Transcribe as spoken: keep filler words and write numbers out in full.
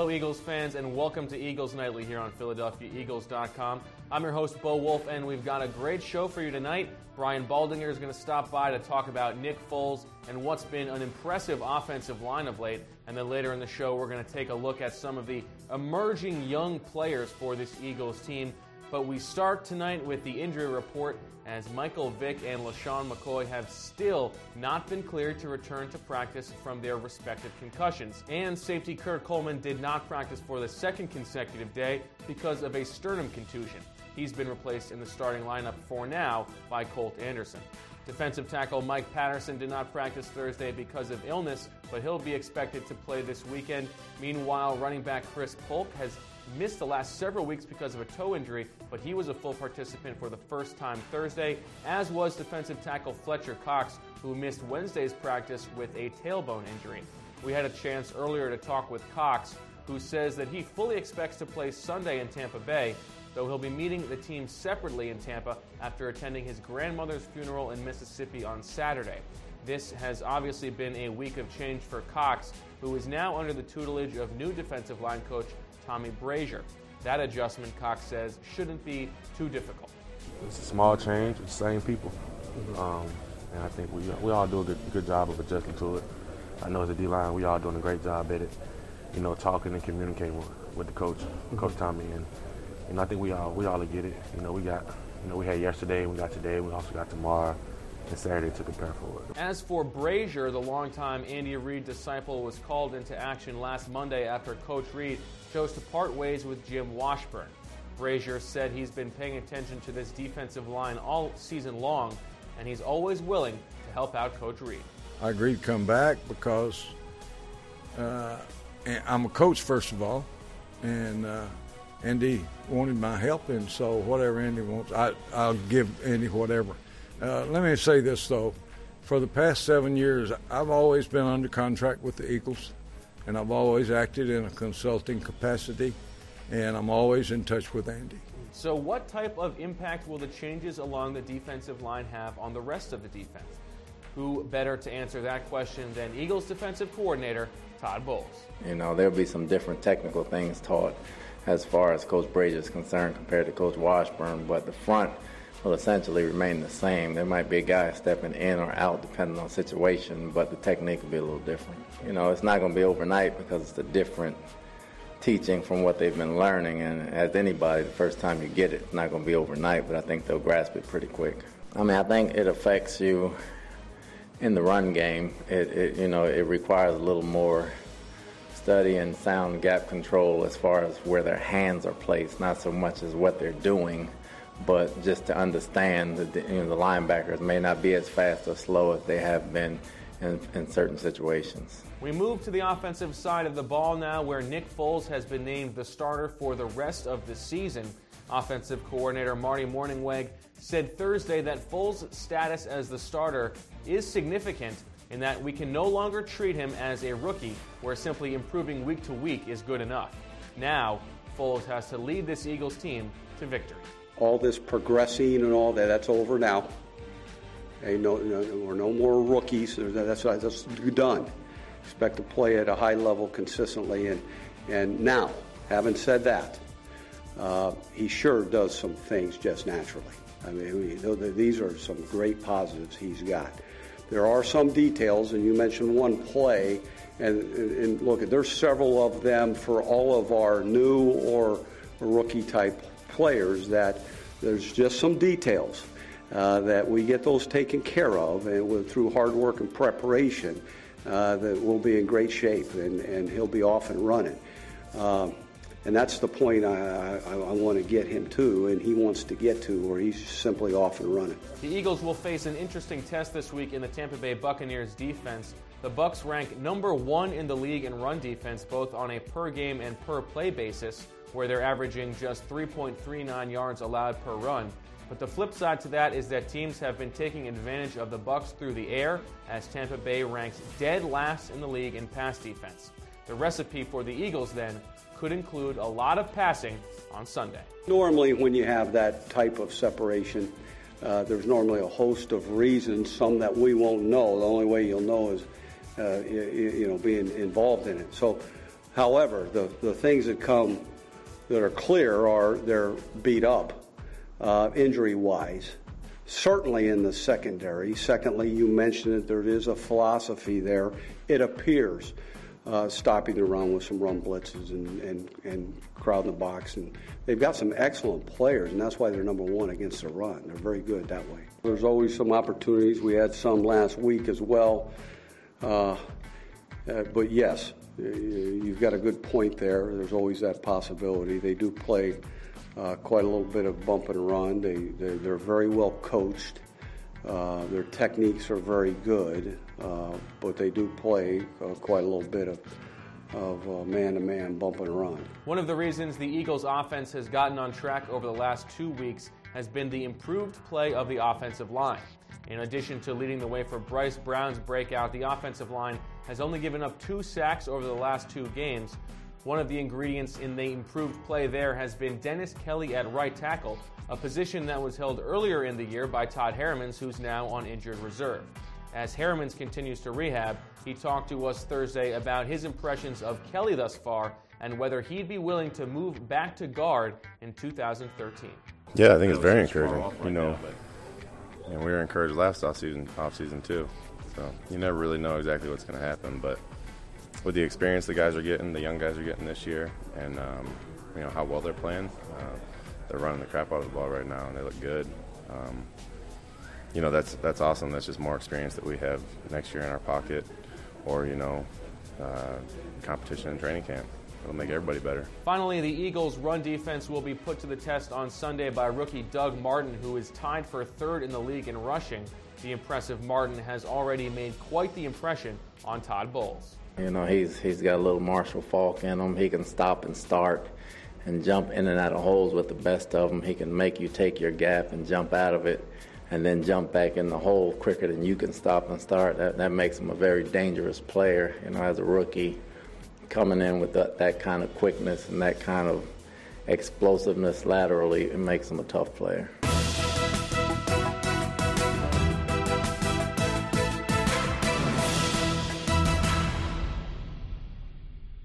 Hello, Eagles fans, and welcome to Eagles Nightly here on Philadelphia Eagles dot com. I'm your host, Bo Wolf, and we've got a great show for you tonight. Brian Baldinger is going to stop by to talk about Nick Foles and what's been an impressive offensive line of late. And then later in the show, we're going to take a look at some of the emerging young players for this Eagles team. But we start tonight with the injury report, as Michael Vick and LaShawn McCoy have still not been cleared to return to practice from their respective concussions. And safety Kurt Coleman did not practice for the second consecutive day because of a sternum contusion. He's been replaced in the starting lineup for now by Colt Anderson. Defensive tackle Mike Patterson did not practice Thursday because of illness, but he'll be expected to play this weekend. Meanwhile, running back Chris Polk has missed the last several weeks because of a toe injury, but he was a full participant for the first time Thursday, as was defensive tackle Fletcher Cox, who missed Wednesday's practice with a tailbone injury. We had a chance earlier to talk with Cox, who says that he fully expects to play Sunday in Tampa Bay, though he'll be meeting the team separately in Tampa after attending his grandmother's funeral in Mississippi on Saturday. This has obviously been a week of change for Cox, who is now under the tutelage of new defensive line coach Tommy Brazier. That adjustment, Cox says, shouldn't be too difficult. It's a small change, it's the same people. Um, and I think we we all do a good, good job of adjusting to it. I know as a D-line, we all doing a great job at it, you know, talking and communicating with, with the coach, mm-hmm. Coach Tommy. And, and I think we all we all get it. You know, we got, you know, we had yesterday, we got today, we also got tomorrow and Saturday to prepare for it. As for Brazier, the longtime Andy Reid disciple was called into action last Monday after Coach Reid chose to part ways with Jim Washburn. Brazier said he's been paying attention to this defensive line all season long, and he's always willing to help out Coach Reid. I agreed to come back because uh, I'm a coach, first of all, and uh, Andy wanted my help, and so whatever Andy wants, I, I'll give Andy whatever. Uh, let me say this, though. For the past seven years, I've always been under contract with the Eagles, and I've always acted in a consulting capacity, and I'm always in touch with Andy. So what type of impact will the changes along the defensive line have on the rest of the defense? Who better to answer that question than Eagles defensive coordinator Todd Bowles? You know, there'll be some different technical things taught as far as Coach Brazier is concerned compared to Coach Washburn, but the front will essentially remain the same. There might be a guy stepping in or out depending on the situation, but the technique will be a little different. You know, it's not going to be overnight because it's a different teaching from what they've been learning, and as anybody, the first time you get it, it's not going to be overnight, but I think they'll grasp it pretty quick. I mean, I think it affects you in the run game. It, it you know, it requires a little more study and sound gap control as far as where their hands are placed, not so much as what they're doing, but just to understand that the, you know, the linebackers may not be as fast or slow as they have been in, in certain situations. We move to the offensive side of the ball now, where Nick Foles has been named the starter for the rest of the season. Offensive coordinator Marty Mornhinweg said Thursday that Foles' status as the starter is significant in that we can no longer treat him as a rookie, where simply improving week to week is good enough. Now, Foles has to lead this Eagles team to victory. All this progressing and all that, that's over now. Okay, no, no, we're no more rookies. That's, that's done. Expect to play at a high level consistently. And, and now, having said that, uh, he sure does some things just naturally. I mean, these are some great positives he's got. There are some details, and you mentioned one play, and, and look, there's several of them for all of our new or rookie-type players that there's just some details uh, that we get those taken care of, and with, through hard work and preparation, uh, that we'll be in great shape, and, and he'll be off and running. Um, and that's the point I, I, I want to get him to, and he wants to get to, where he's simply off and running. The Eagles will face an interesting test this week in the Tampa Bay Buccaneers defense. The Bucs rank number one in the league in run defense, both on a per-game and per-play basis, where they're averaging just three point three nine yards allowed per run. But the flip side to that is that teams have been taking advantage of the Bucs through the air, as Tampa Bay ranks dead last in the league in pass defense. The recipe for the Eagles, then, could include a lot of passing on Sunday. Normally, when you have that type of separation, uh, there's normally a host of reasons, some that we won't know. The only way you'll know is, uh, you, you know, being involved in it. So However, the, the things that come that are clear are they're beat up uh, injury-wise. Certainly in the secondary. Secondly, you mentioned that there is a philosophy there, it appears, uh, stopping the run with some run blitzes and, and, and crowd in the box. And they've got some excellent players, and that's why they're number one against the run. They're very good that way. There's always some opportunities. We had some last week as well. Uh, uh, but yes, you've got a good point there. There's always that possibility. They do play uh, quite a little bit of bump and run. They, they're, they're very well coached. Uh, their techniques are very good, uh, but they do play uh, quite a little bit of, of uh, man-to-man bump and run. One of the reasons the Eagles' offense has gotten on track over the last two weeks has been the improved play of the offensive line. In addition to leading the way for Bryce Brown's breakout, the offensive line has only given up two sacks over the last two games. One of the ingredients in the improved play there has been Dennis Kelly at right tackle, a position that was held earlier in the year by Todd Herremans, who's now on injured reserve. As Herremans continues to rehab, he talked to us Thursday about his impressions of Kelly thus far and whether he'd be willing to move back to guard in two thousand thirteen. Yeah, I think it's very encouraging. You know, and we were encouraged last offseason, offseason too. So you never really know exactly what's going to happen, but with the experience the guys are getting, the young guys are getting this year, and um, you know how well they're playing, uh, they're running the crap out of the ball right now, and they look good. Um, you know that's that's awesome. That's just more experience that we have next year in our pocket, or you know, uh, competition in training camp. It'll make everybody better. Finally, the Eagles' run defense will be put to the test on Sunday by rookie Doug Martin, who is tied for third in the league in rushing. The impressive Martin has already made quite the impression on Todd Bowles. You know, he's he's got a little Marshall Faulk in him. He can stop and start and jump in and out of holes with the best of them. He can make you take your gap and jump out of it and then jump back in the hole quicker than you can stop and start. That, that makes him a very dangerous player, you know, as a rookie. Coming in with that, that kind of quickness and that kind of explosiveness laterally, it makes him a tough player.